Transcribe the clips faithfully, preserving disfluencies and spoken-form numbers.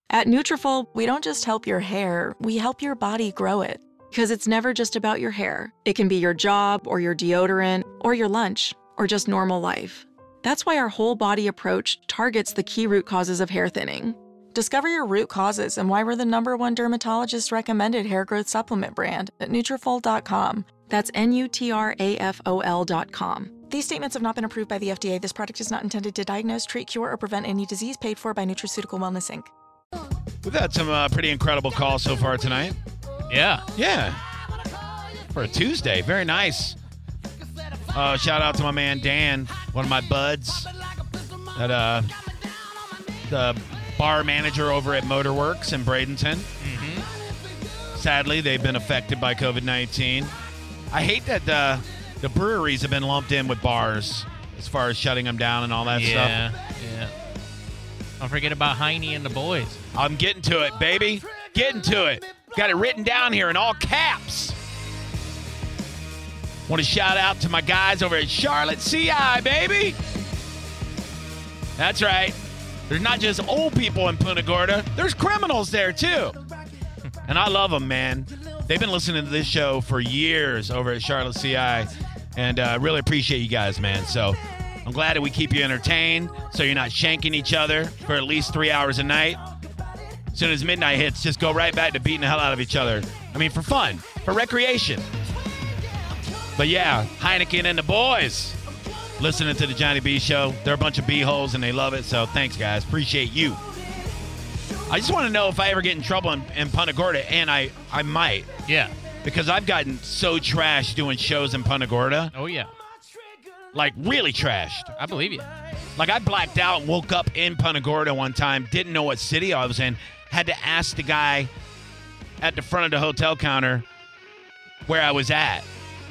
At Nutrafol, we don't just help your hair, we help your body grow it. Because it's never just about your hair. It can be your job, or your deodorant, or your lunch, or just normal life. That's why our whole body approach targets the key root causes of hair thinning. Discover your root causes and why we're the number one dermatologist recommended hair growth supplement brand at Nutrafol dot com. That's N U T R A F O L dot com. These statements have not been approved by the F D A. This product is not intended to diagnose, treat, cure, or prevent any disease. Paid for by Nutraceutical Wellness, Incorporated. We've had some uh, pretty incredible calls so far tonight. Yeah. Yeah. For a Tuesday. Very nice. Uh, shout out to my man Dan, one of my buds, at uh, the bar manager over at Motorworks in Bradenton. Mm-hmm. Sadly, they've been affected by covid nineteen. I hate that the, the breweries have been lumped in with bars as far as shutting them down and all that yeah, stuff. Yeah, Don't forget about Heine and the boys. I'm getting to it, baby. Getting to it. Got it written down here in all caps. Want to shout out to my guys over at Charlotte C I, baby. That's right. There's not just old people in Punta Gorda. There's criminals there, too. And I love them, man. They've been listening to this show for years over at Charlotte C I, and uh, really appreciate you guys, man. So I'm glad that we keep you entertained so you're not shanking each other for at least three hours a night. As soon as midnight hits, just go right back to beating the hell out of each other. I mean, for fun, for recreation. But yeah, Heineken and the boys listening to the Johnny B Show. They're a bunch of B-holes, and they love it, so thanks, guys. Appreciate you. I just want to know if I ever get in trouble in, in Punta Gorda, and I, I might. Yeah. Because I've gotten so trashed doing shows in Punta Gorda. Oh, yeah. Like, really trashed. I believe you. Like, I blacked out and woke up in Punta Gorda one time, didn't know what city I was in, had to ask the guy at the front of the hotel counter where I was at.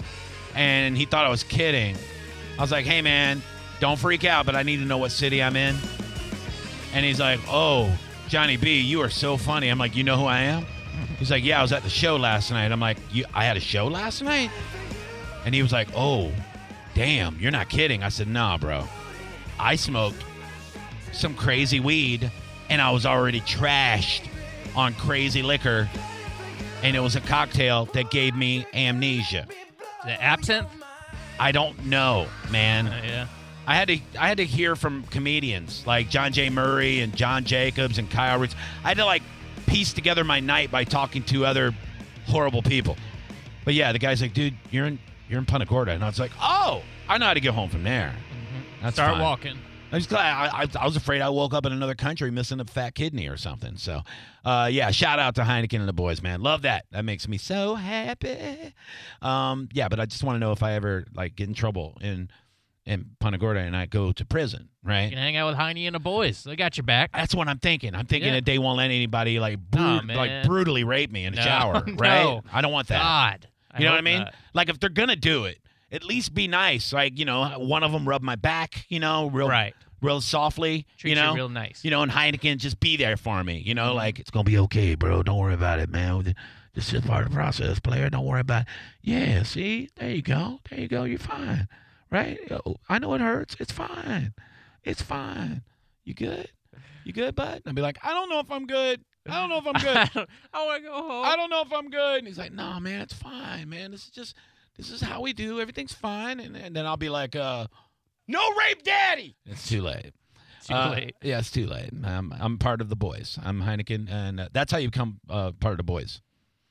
And he thought I was kidding. I was like, hey, man, don't freak out, but I need to know what city I'm in. And he's like, oh, Johnny B, you are so funny. I'm like, you know who I am? He's like, yeah, I was at the show last night. I'm like, you, I had a show last night? And he was like, oh, damn, you're not kidding. I said, nah, bro. I smoked some crazy weed, and I was already trashed on crazy liquor, and it was a cocktail that gave me amnesia. The absinthe? I don't know, man. Uh, yeah. I had to I had to hear from comedians like John J. Murray and John Jacobs and Kyle Ritz. I had to, like, piece together my night by talking to other horrible people. But, yeah, the guy's like, dude, you're in you're in Punta Gorda. And I was like, oh, I know how to get home from there. Mm-hmm. That's Start fine. walking. I was glad. I, I, I was afraid I woke up in another country missing a fat kidney or something. So, uh, yeah, shout out to Heineken and the boys, man. Love that. That makes me so happy. Um, yeah, but I just want to know if I ever, like, get in trouble in in Punta Gorda and I go to prison, right? You can hang out with Heine and the boys. They got your back. That's what I'm thinking. I'm thinking Yeah. that they won't let anybody, like, Nah, brut- man. like brutally rape me in the No, shower, no. right? I don't want that. God. You know what I hope mean? not. Like, if they're going to do it, at least be nice. Like, you know, one of them rub my back, you know, real Right. real softly, Treat you know, you real nice. you know, and Heineken just be there for me, you know, Mhm. like, it's gonna be okay, bro. Don't worry about it, man. This is part of the process, player. Don't worry about it. Yeah, see, there you go, there you go. You're fine, right? Yo, I know it hurts. It's fine. It's fine. You good? You good, bud? And I'll be like, I don't know if I'm good. I don't know if I'm good. I want to go home. I don't know if I'm good. And he's like, nah, man, it's fine, man. This is just, this is how we do. Everything's fine. And, and then I'll be like, uh, no rape daddy. It's too late. Too Uh, late. Yeah, it's too late. I'm, I'm part of the boys. I'm Heineken, and uh, that's how you become uh, part of the boys.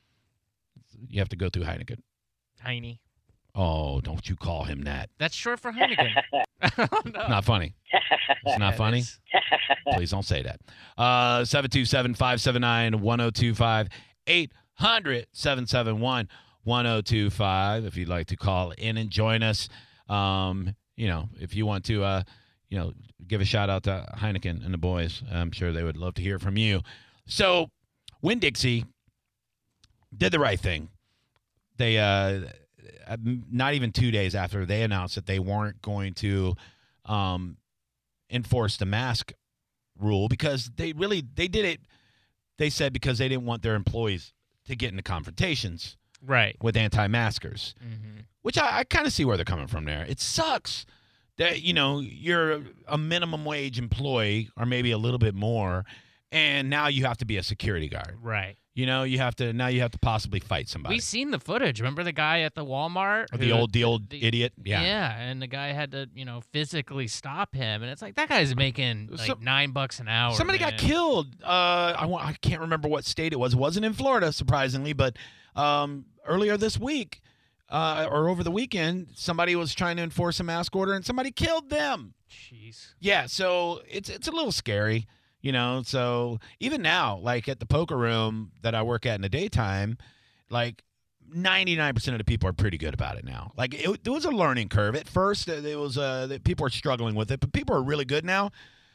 You have to go through Heineken. Heine. Oh, don't you call him that. That's short for Heineken. Oh, no. Not funny. It's not funny. Please don't say that. Uh, seven two seven, five seven nine, one oh two five, eight hundred, seven seven one, one oh two five if you'd like to call in and join us. Um, you know, if you want to, uh, you know, give a shout out to Heineken and the boys. I'm sure they would love to hear from you. So, Winn-Dixie did the right thing. They, uh, not even two days after they announced that they weren't going to um, enforce the mask rule, because they really, they did it, they said, because they didn't want their employees to get into confrontations Right. with anti-maskers, Mm-hmm. which I, I kind of see where they're coming from there. It sucks that, you know, you're a minimum wage employee or maybe a little bit more, and now you have to be a security guard. Right. You know, you have to now you have to possibly fight somebody. We've seen the footage. Remember the guy at the Walmart? Or the who- old the old the- idiot. Yeah. Yeah, and the guy had to, you know, physically stop him, and it's like that guy's making like So- nine bucks an hour. Somebody man. got killed. Uh, I want, I can't remember what state it was. It wasn't in Florida, surprisingly, but um, earlier this week uh, or over the weekend, somebody was trying to enforce a mask order, and somebody killed them. Jeez. Yeah, so it's it's a little scary, you know. So even now, like at the poker room that I work at in the daytime, like ninety-nine percent of the people are pretty good about it now. Like it, it was a learning curve at first. It was uh, that people are struggling with it, but people are really good now.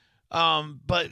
Um, but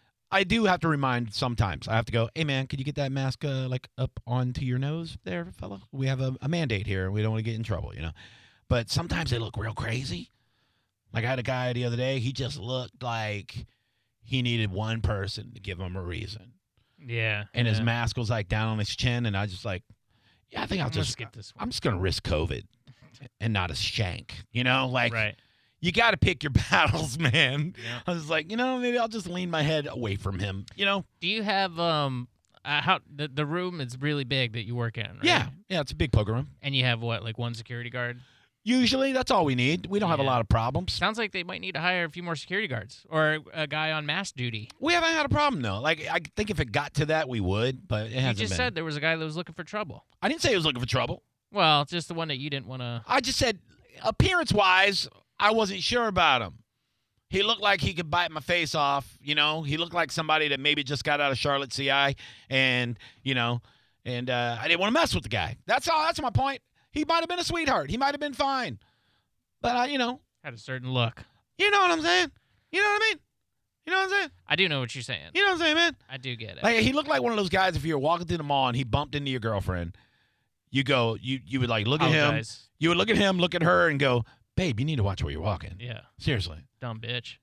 I do have to remind sometimes. I have to go, hey man, could you get that mask uh, like up onto your nose, there, fella? We have a, a mandate here. We don't want to get in trouble, you know. But sometimes they look real crazy. Like I had a guy the other day. He just looked like he needed one person to give him a reason, Yeah. and his yeah. mask was like down on his chin, and I just like, yeah, I think I'll Let's just get this one. I'm just gonna risk COVID and not a shank, you know, like. Right. You got to pick your battles, man. Yeah. I was like, you know, maybe I'll just lean my head away from him. You know? Do you have um uh, how the the room is really big that you work in, right? Yeah, yeah. It's a big poker room. And you have what, like one security guard? Usually, that's all we need. We don't have a Yeah. lot of problems. Sounds like they might need to hire a few more security guards or a guy on mask duty. We haven't had a problem though. Like I think if it got to that, we would, but it You hasn't just been. said there was a guy that was looking for trouble. I didn't say he was looking for trouble. Well, it's just the one that you didn't want to. I just said appearance-wise, I wasn't sure about him. He looked like he could bite my face off, you know. He looked like somebody that maybe just got out of Charlotte C I, and you know, and uh, I didn't want to mess with the guy. That's all. That's my point. He might have been a sweetheart. He might have been fine, but uh, you know, Had a certain look. you know what I'm saying. You know what I mean. You know what I'm saying. I do know what you're saying. You know what I'm saying, man. I do get it. Like he looked like one of those guys. If you were walking through the mall and he bumped into your girlfriend, you go, you you would like look at him. Apologize. You would look at him, look at her, and go, babe, you need to watch where you're walking. Yeah. Seriously. Dumb bitch.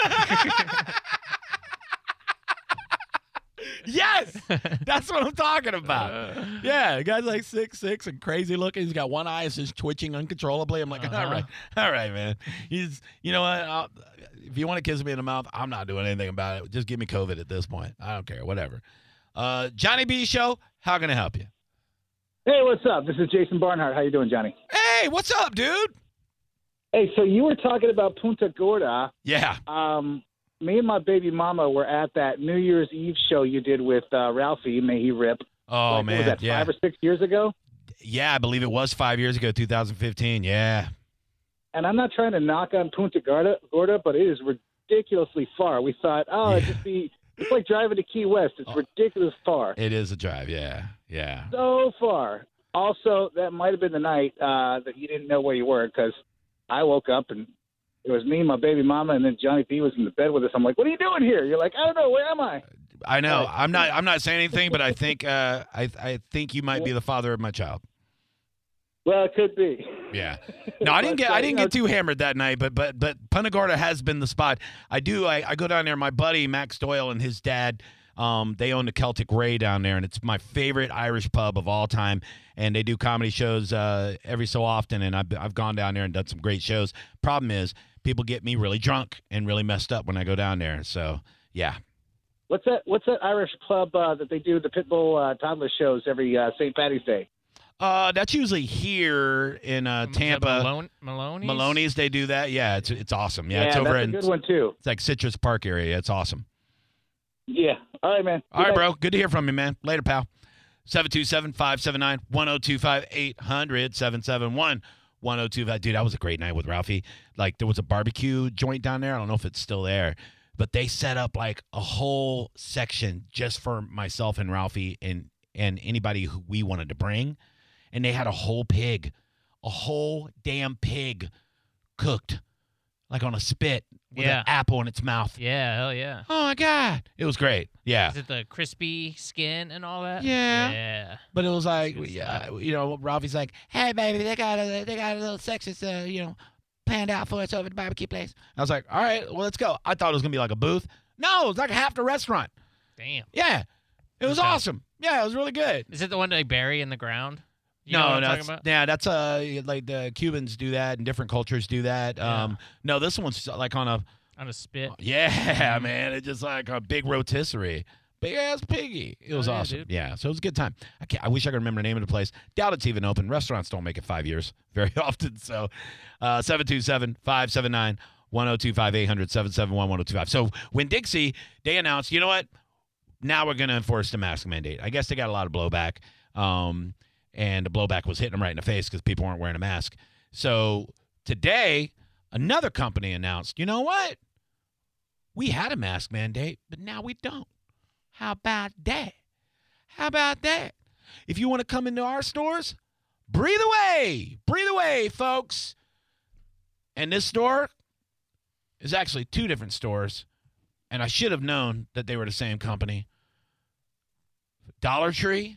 Yes, that's what I'm talking about. Uh, Yeah, the guy's like six six and crazy looking. He's got one eye is just twitching uncontrollably. I'm like, Uh-huh. all right, all right, man. He's, you know what? I'll, if you want to kiss me in the mouth, I'm not doing anything about it. Just give me COVID at this point. I don't care, whatever. Uh, Johnny B Show, how can I help you? Hey, what's up? This is Jason Barnhart. How you doing, Johnny? Hey, what's up, dude? Hey, so you were talking about Punta Gorda. Yeah. Um, me and my baby mama were at that New Year's Eve show you did with uh, Ralphie. May he rip. Oh like, man, what was that, yeah, five or six years ago? yeah. I believe it was five years ago, two thousand fifteen. Yeah. And I'm not trying to knock on Punta Gorda, Gorda but it is ridiculously far. We thought, oh, Yeah. it'd just be, it's like driving to Key West. It's Oh. ridiculous far. It is a drive. Yeah, yeah. So far. Also, that might have been the night uh, that you didn't know where you were because I woke up and it was me, my baby mama, and then Johnny B was in the bed with us. I'm like, what are you doing here? You're like, I don't know. Where am I? I know. Right. I'm not. I'm not saying anything, but I think. Uh, I. I think you might be the father of my child. Well, it could be. Yeah. No, I didn't But, get. uh, I didn't you get too hammered that night, but but but Punta Gorda has been the spot. I do. I, I go down there. My buddy Max Doyle and his dad. Um, they own the Celtic Ray down there, and it's my favorite Irish pub of all time. And they do comedy shows uh, every so often, and I've I've gone down there and done some great shows. Problem is, people get me really drunk and really messed up when I go down there. So yeah. What's that? What's that Irish club uh, that they do the Pitbull uh, toddler shows every uh, Saint Patty's Day? Uh, that's usually here in uh, is that Tampa. Malone, Maloney's? Maloney's, they do that. Yeah, it's it's awesome. Yeah, it's over that's in a good one too. it's like Citrus Park area. It's awesome. Yeah. All right, man. All right, Good night. bro. Good to hear from you, man. Later, pal. seven two seven, five seven nine, one oh two five, eight hundred, seven seven one, one oh two five. Dude, that was a great night with Ralphie. Like, there was a barbecue joint down there. I don't know if it's still there, but they set up like a whole section just for myself and Ralphie and and anybody who we wanted to bring. And they had a whole pig, a whole damn pig cooked like on a spit with Yeah. an apple in its mouth. Yeah, hell yeah. Oh, my God. It was great. Yeah. Is it the crispy skin and all that? Yeah. Yeah. But it was like, Good yeah, stuff. you know, Ralphie's like, hey, baby, they got a, they got a little section, uh, you know, planned out for us over at the barbecue place. I was like, all right, well, let's go. I thought it was going to be like a booth. No, it was like half the restaurant. Damn. Yeah. It was Okay. awesome. Yeah, it was really good. Is it the one they bury in the ground? You know no, what I'm no, talking that's, about? yeah, that's uh, like the Cubans do that and different cultures do that. Yeah. Um, no, this one's like on a, On a spit. yeah, man, it's just like a big rotisserie. big ass piggy. It was Oh, yeah, awesome. dude. Yeah, so it was a good time. I can't, I wish I could remember the name of the place. Doubt it's even open. Restaurants don't make it five years very often. So, uh, seven two seven, five seven nine, one oh two five, eight hundred, seven seven one, one oh two five. So when Dixie, they announced, you know what? Now we're going to enforce the mask mandate. I guess they got a lot of blowback, um, and the blowback was hitting them right in the face because people weren't wearing a mask. So today, another company announced, you know what? We had a mask mandate, but now we don't. How about that? How about that? If you want to come into our stores, breathe away. Breathe away, folks. And this store is actually two different stores, and I should have known that they were the same company. Dollar Tree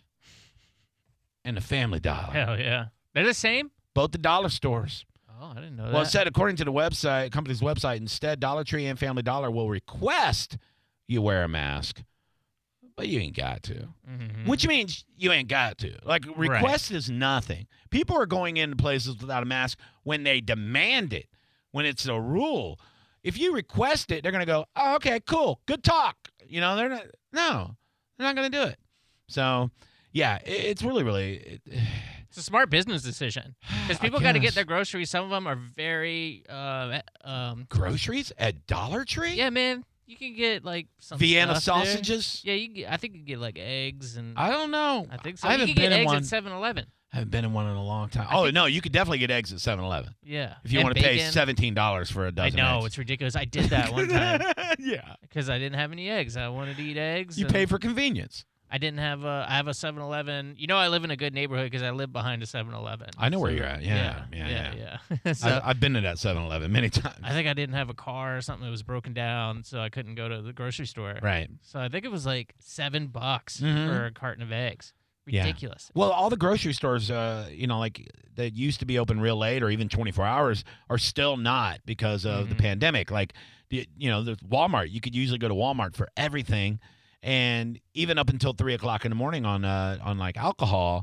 and the Family Dollar. Hell yeah. They're the same? Both the dollar stores. Oh, I didn't know Well, that. it said, according to the website, company's website, instead, Dollar Tree and Family Dollar will request you wear a mask, but you ain't got to. Mhm. Which means you ain't got to. Like, request is nothing. People are going into places without a mask when they demand it, when it's a rule. If you request it, they're going to go, oh, okay, cool, good talk. You know, they're not, no, they're not going to do it. So, yeah, it, it's really, really. It, It's a smart business decision because I people got to guess. get their groceries. Some of them are very, uh, um, Groceries at Dollar Tree? yeah, man. You can get like some Vienna stuff there. sausages? Yeah, you can get, I think you can get like eggs and I don't know. I think so. I you haven't can been get in eggs one. at seven eleven. I haven't been in one in a long time. I Oh, think- no, you could definitely get eggs at seven eleven. Yeah. If you And want to pay bacon. seventeen dollars for a I dozen know, eggs. it's ridiculous. I did that one time Yeah. because I didn't have any eggs. I wanted to eat eggs. You and pay for convenience. I didn't have a. I have a seven eleven. You know, I live in a good neighborhood because I live behind a seven eleven. I know where So, you're at. Yeah, yeah, yeah. yeah. so I've, I've been to that seven eleven many times. I think I didn't have a car or something that was broken down, so I couldn't go to the grocery store. Right. So I think it was like seven bucks Mhm. for a carton of eggs. Yeah. Ridiculous. Well, all the grocery stores, uh, you know, like that used to be open real late or even twenty-four hours, are still not because of the Mhm. pandemic. Like, the, you know, the Walmart, you could usually go to Walmart for everything, and even up until three o'clock in the morning on uh, on like alcohol.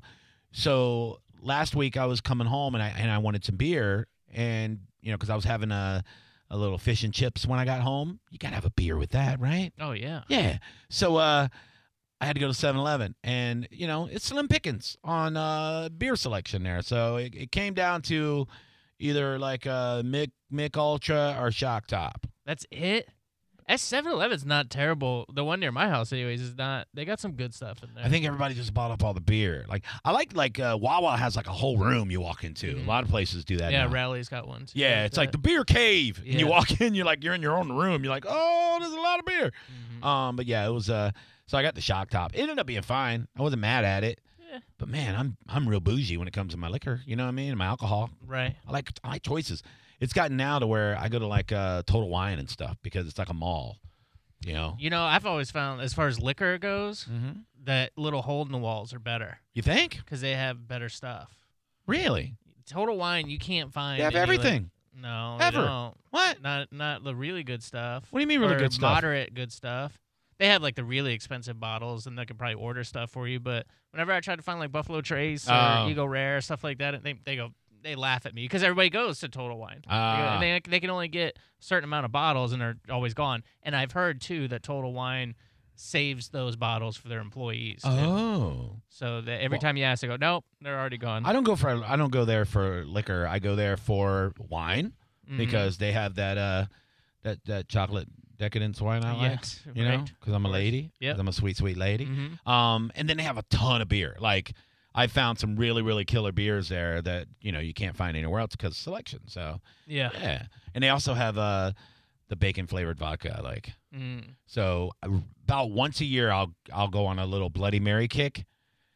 So last week I was coming home and I and I wanted some beer, and you know, because I was having a a little fish and chips when I got home. You gotta have a beer with that, right? Oh yeah. Yeah. So uh, I had to go to seven eleven, and, you know, it's slim pickings on uh, beer selection there. So it, it came down to either like a Mick, Mick Ultra or Shock Top. That's it. S seven eleven's not terrible. The one near my house, anyways, is not. They got some good stuff in there. I think everybody just bought up all the beer. Like, I like, like uh, Wawa has like a whole room you walk into. Mhm. A lot of places do that Yeah, now. Rally's got one too. Yeah, it's like the beer cave. And you Yeah. walk in, you're like, you're in your own room. You're like, oh, there's a lot of beer. Mhm. Um, But yeah, it was, uh, so I got the Shock Top. It ended up being fine. I wasn't mad at it. Yeah. But man, I'm I'm real bougie when it comes to my liquor. You know what I mean? And my alcohol. Right. I like I like choices. It's gotten now to where I go to like uh, Total Wine and stuff because it's like a mall. You know. You know, I've always found, as far as liquor goes, Mm-hmm. that little hole in the walls are better You think? because they have better stuff. Really? Total Wine, you can't find. They have any, like- everything. no, Ever. They don't. What? Not not the really good stuff. What do you mean really or good stuff? Moderate good stuff. They have like the really expensive bottles, and they can probably order stuff for you. But whenever I try to find like Buffalo Trace or Oh. Eagle Rare stuff like that, they they go they laugh at me because everybody goes to Total Wine. They, go- Ah. and they they can only get a certain amount of bottles, and they're always gone. And I've heard too that Total Wine saves those bottles for their employees. too. Oh. So that every Well- time you ask, they go, nope, they're already gone. I don't go for I don't go there for liquor. I go there for wine Mhm. because they have that uh that that chocolate decadence wine I like. Yes, You know, right. because I'm a Of course. lady. Yep. 'Cause I'm a sweet, sweet lady. Mhm. Um, and then they have a ton of beer. Like I found some really, really killer beers there that you know you can't find anywhere else because of selection. So Yeah. yeah, and they also have uh the bacon flavored vodka I like. Mm. So uh, about once a year, I'll I'll go on a little Bloody Mary kick,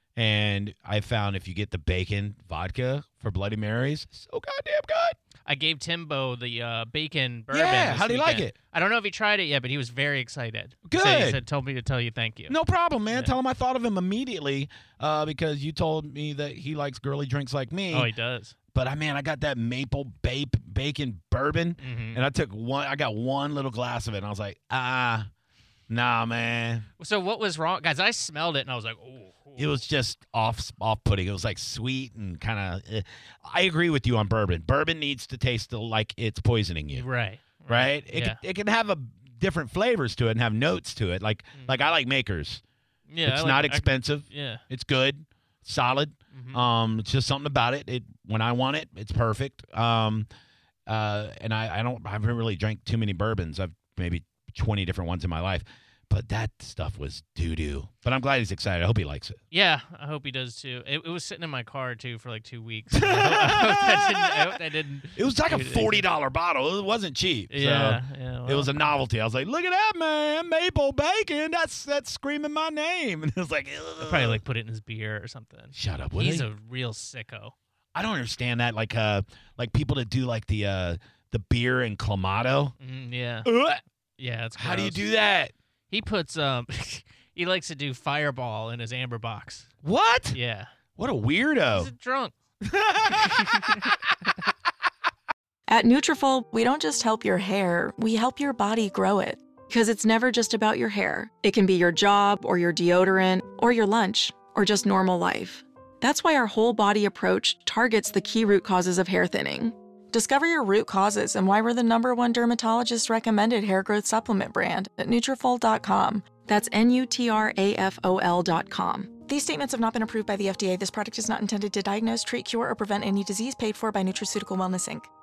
and I found if you get the bacon vodka for Bloody Marys, so goddamn good. I gave Timbo the uh, bacon bourbon. Yeah, this how do you like weekend. it? I don't know if he tried it yet, but he was very excited. Good. He said, he said, told me to tell you thank you. No problem, man. Yeah. Tell him I thought of him immediately uh, because you told me that he likes girly drinks like me. Oh, he does. But I man, I got that maple ba- bacon bourbon, Mhm. and I took one. I got one little glass of it, and I was like, ah, nah, man. So what was wrong, guys? I smelled it and I was like, oh. It was just off off putting. It was like sweet and kind of. Eh. I agree with you on bourbon. Bourbon needs to taste like it's poisoning you, right, right? It Yeah. can, it can have a different flavors to it and have notes to it. Like Mm. like I like Makers. Yeah, it's I like- not I- expensive. yeah. It's good, solid. Mhm. Um, it's just something about it. It when I want it, it's perfect. Um, uh, and I, I don't I haven't really drank too many bourbons. I've maybe twenty different ones in my life, but that stuff was doo doo. But I'm glad he's excited. I hope he likes it. Yeah, I hope he does too. It, it was sitting in my car too for like two weeks. I hope, I hope that didn't. I hope that didn't. It was like a do anything. forty dollar bottle. It wasn't cheap. So Yeah, yeah. it was a well, novelty. I was like, look at that, man, maple bacon. That's that's screaming my name. And it was like, I'll probably like put it in his beer or something. shut up. Would He's he? a real sicko. I don't understand that. Like uh, like people that do like the uh the beer and clamato. Mm, yeah, Ugh. yeah. It's How do you gross. do that? He puts um. He likes to do Fireball in his amber box. What? Yeah. What a weirdo. He's a drunk. At Nutrafol, we don't just help your hair, we help your body grow it. Because it's never just about your hair. It can be your job, or your deodorant, or your lunch, or just normal life. That's why our whole body approach targets the key root causes of hair thinning. Discover your root causes and why we're the number one dermatologist recommended hair growth supplement brand at Nutrafol dot com. That's N U T R A F O L dot com. These statements have not been approved by the F D A. This product is not intended to diagnose, treat, cure, or prevent any disease paid for by Nutraceutical Wellness, Incorporated